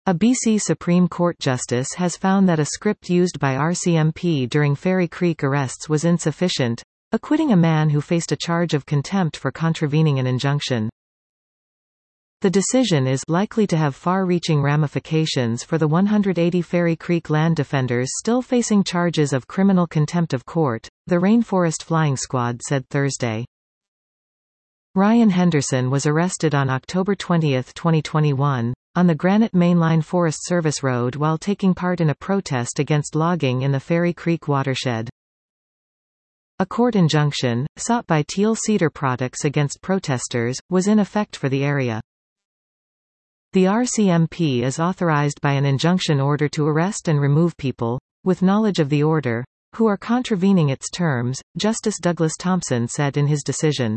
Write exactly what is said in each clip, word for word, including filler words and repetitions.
A B C Supreme Court justice has found that a script used by R C M P during Fairy Creek arrests was insufficient, acquitting a man who faced a charge of contempt for contravening an injunction. The decision is likely to have far-reaching ramifications for the one hundred eighty Fairy Creek land defenders still facing charges of criminal contempt of court, the Rainforest Flying Squad said Thursday. Ryan Henderson was arrested on October twentieth twenty twenty-one, on the Granite Mainline Forest Service Road while taking part in a protest against logging in the Fairy Creek watershed. A court injunction, sought by Teal Cedar Products against protesters, was in effect for the area. The R C M P is authorized by an injunction order to arrest and remove people, with knowledge of the order, who are contravening its terms, Justice Douglas Thompson said in his decision.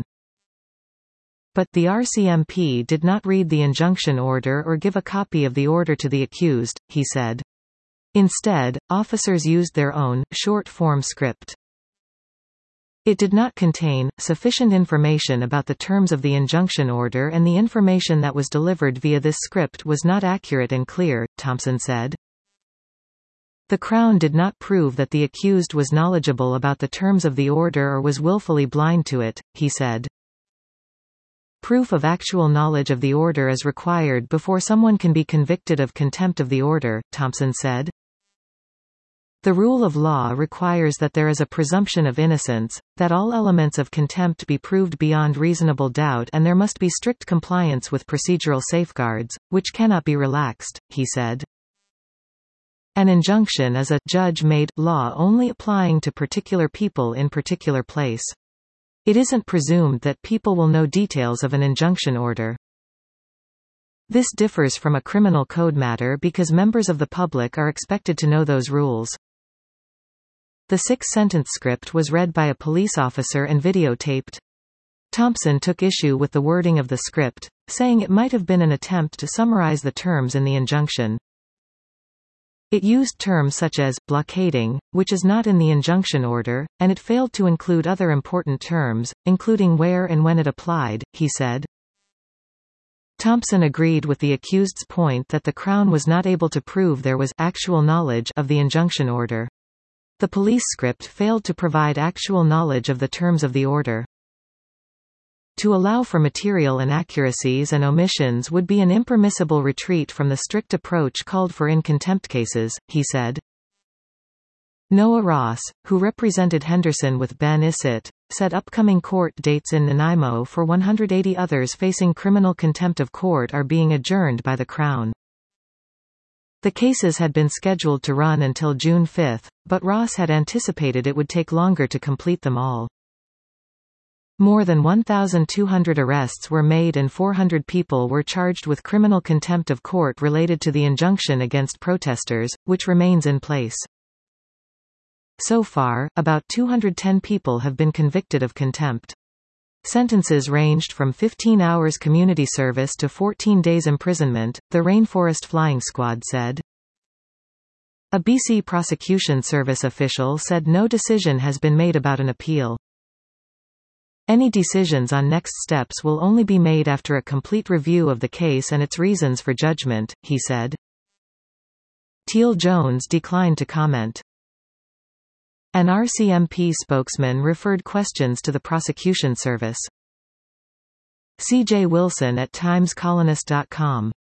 But, the R C M P did not read the injunction order or give a copy of the order to the accused, he said. Instead, officers used their own, short-form script. It did not contain sufficient information about the terms of the injunction order, and the information that was delivered via this script was not accurate and clear, Thompson said. The Crown did not prove that the accused was knowledgeable about the terms of the order or was willfully blind to it, he said. Proof of actual knowledge of the order is required before someone can be convicted of contempt of the order, Thompson said. The rule of law requires that there is a presumption of innocence, that all elements of contempt be proved beyond reasonable doubt, and there must be strict compliance with procedural safeguards, which cannot be relaxed, he said. An injunction is a judge-made law only applying to particular people in particular place. It isn't presumed that people will know details of an injunction order. This differs from a criminal code matter because members of the public are expected to know those rules. The six-sentence script was read by a police officer and videotaped. Thompson took issue with the wording of the script, saying it might have been an attempt to summarize the terms in the injunction. It used terms such as blockading, which is not in the injunction order, and it failed to include other important terms, including where and when it applied, he said. Thompson agreed with the accused's point that the Crown was not able to prove there was actual knowledge of the injunction order. The police script failed to provide actual knowledge of the terms of the order. To allow for material inaccuracies and omissions would be an impermissible retreat from the strict approach called for in contempt cases, he said. Noah Ross, who represented Henderson with Ben Issett, said upcoming court dates in Nanaimo for one hundred eighty others facing criminal contempt of court are being adjourned by the Crown. The cases had been scheduled to run until June fifth, but Ross had anticipated it would take longer to complete them all. More than one thousand two hundred arrests were made and four hundred people were charged with criminal contempt of court related to the injunction against protesters, which remains in place. So far, about two hundred ten people have been convicted of contempt. Sentences ranged from fifteen hours community service to fourteen days imprisonment, the Rainforest Flying Squad said. A B C Prosecution Service official said no decision has been made about an appeal. Any decisions on next steps will only be made after a complete review of the case and its reasons for judgment, he said. Teal Jones declined to comment. An R C M P spokesman referred questions to the prosecution service. C J Wilson at times colonist dot com